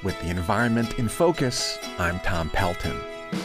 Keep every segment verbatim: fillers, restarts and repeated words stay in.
With the environment in focus, I'm Tom Pelton.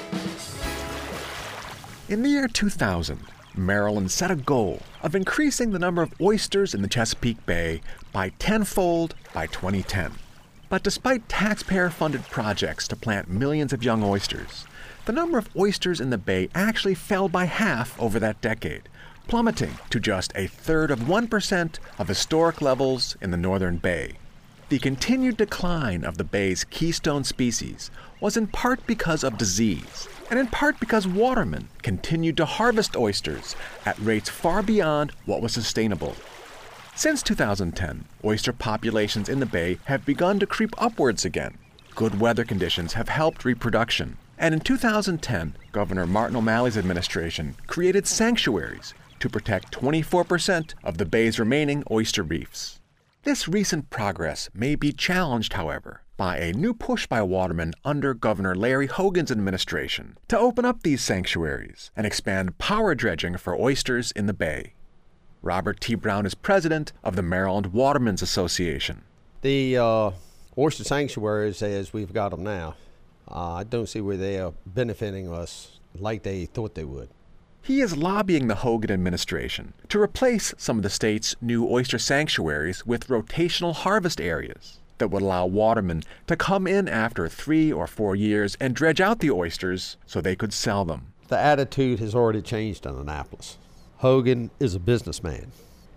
In the year two thousand, Maryland set a goal of increasing the number of oysters in the Chesapeake Bay by tenfold by twenty ten. But despite taxpayer-funded projects to plant millions of young oysters, the number of oysters in the bay actually fell by half over that decade, plummeting to just a third of one percent of historic levels in the northern bay. The continued decline of the bay's keystone species was in part because of disease, and in part because watermen continued to harvest oysters at rates far beyond what was sustainable. Since two thousand ten, oyster populations in the bay have begun to creep upwards again. Good weather conditions have helped reproduction, and in two thousand ten, Governor Martin O'Malley's administration created sanctuaries to protect twenty-four percent of the bay's remaining oyster reefs. This recent progress may be challenged, however, by a new push by watermen under Governor Larry Hogan's administration to open up these sanctuaries and expand power dredging for oysters in the bay. Robert T. Brown is president of the Maryland Watermen's Association. The uh, oyster sanctuaries, as we've got them now, uh, I don't see where they are benefiting us like they thought they would. He is lobbying the Hogan administration to replace some of the state's new oyster sanctuaries with rotational harvest areas that would allow watermen to come in after three or four years and dredge out the oysters so they could sell them. The attitude has already changed in Annapolis. Hogan is a businessman,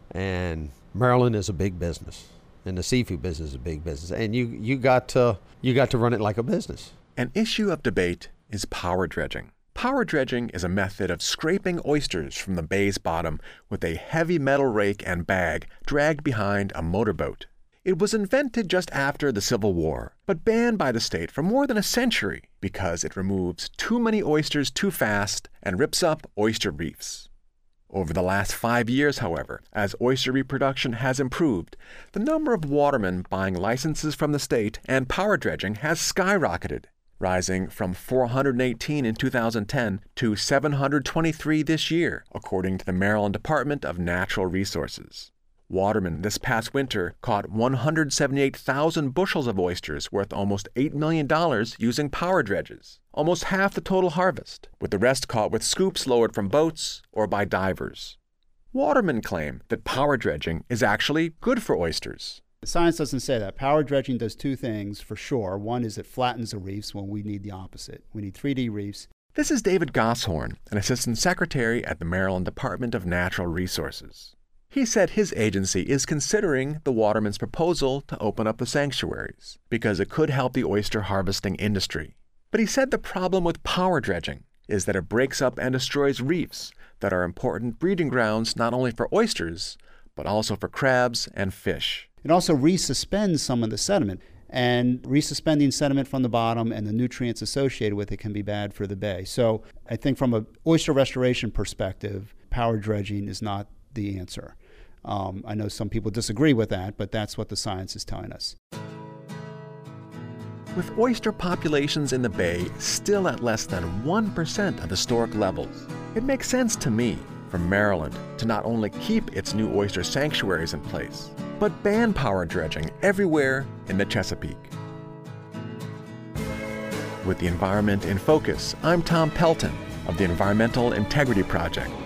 and Maryland is a big business, and the seafood business is a big business, and you, you, got to, you got to run it like a business. An issue of debate is power dredging. Power dredging is a method of scraping oysters from the bay's bottom with a heavy metal rake and bag dragged behind a motorboat. It was invented just after the Civil War, but banned by the state for more than a century because it removes too many oysters too fast and rips up oyster reefs. Over the last five years, however, as oyster reproduction has improved, the number of watermen buying licenses from the state and power dredging has skyrocketed, rising from four hundred eighteen in two thousand ten to seven hundred twenty-three this year, according to the Maryland Department of Natural Resources. Watermen this past winter caught one hundred seventy-eight thousand bushels of oysters worth almost eight million dollars using power dredges, almost half the total harvest, with the rest caught with scoops lowered from boats or by divers. Watermen claim that power dredging is actually good for oysters. Science doesn't say that. Power dredging does two things for sure. One is it flattens the reefs when we need the opposite. We need three D reefs. This is David Gosshorn, an assistant secretary at the Maryland Department of Natural Resources. He said his agency is considering the watermen's proposal to open up the sanctuaries because it could help the oyster harvesting industry. But he said the problem with power dredging is that it breaks up and destroys reefs that are important breeding grounds not only for oysters, but also for crabs and fish. It also resuspends some of the sediment, and resuspending sediment from the bottom and the nutrients associated with it can be bad for the bay. So I think from an oyster restoration perspective, power dredging is not the answer. Um, I know some people disagree with that, but that's what the science is telling us. With oyster populations in the bay still at less than one percent of historic levels, it makes sense to me for Maryland to not only keep its new oyster sanctuaries in place, but ban power dredging everywhere in the Chesapeake. With the environment in focus, I'm Tom Pelton of the Environmental Integrity Project.